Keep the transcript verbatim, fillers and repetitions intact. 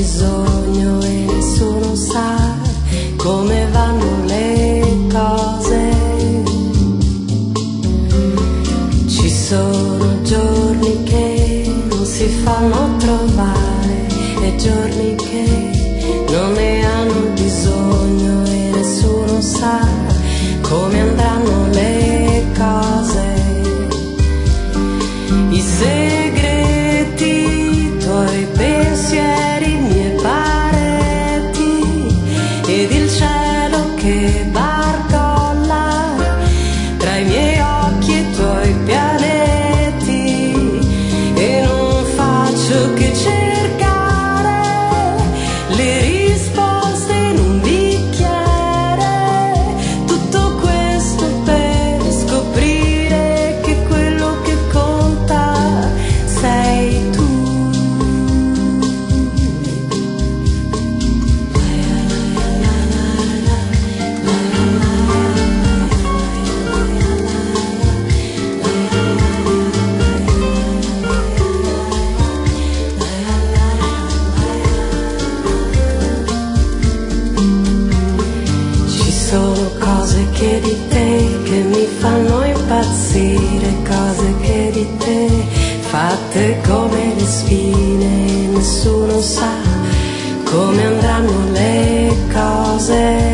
bisogno e nessuno sa come vanno le cose. Ci sono giorni che non si fanno trovare e giorni che non ne hanno bisogno e nessuno sa come andranno le cose. I segreti, i tuoi pensieri, i miei pareti ed il cielo che barcolla tra i miei occhi e i tuoi pianeti, e non faccio che cercare le risposte in un bicchiere. Tutto questo per scoprire che quello che conta sei tu. Ci sono cose che di te che mi fanno impazzire, cose che di te fatte come le spine, nessuno sa come andranno le cose.